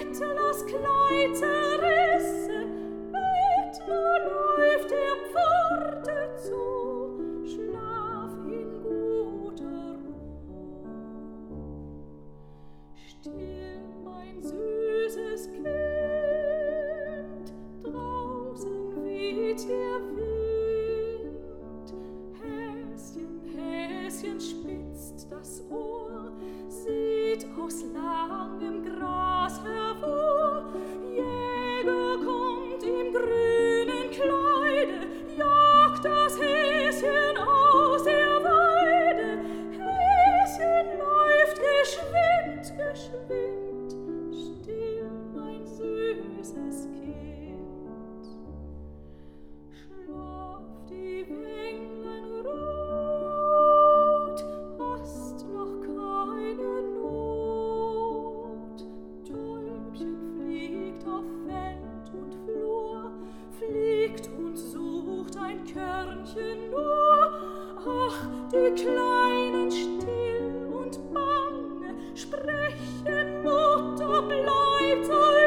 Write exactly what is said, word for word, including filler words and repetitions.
Mittel das Kleid zerrissen, etwa läuft der Pforte zu, schlaf in guter Ruhe. Still, mein süßes Kind, draußen weht der Wind, Häschen, Häschen spitzt das Ohr, sieht aus langem Gras hervor, Jäger kommt im grünen Kleide, jagt das Häschen aus der Weide, Häschen läuft geschwind, geschwind, still, mein süßes Kind. Schlaf die Wänglein rot, hast noch keine Not. Täubchen fliegt auf Feld und Flur, fliegt und sucht ein Körnchen nur. Ach, die Kleinen still und bange sprechen, Mutter, bleib so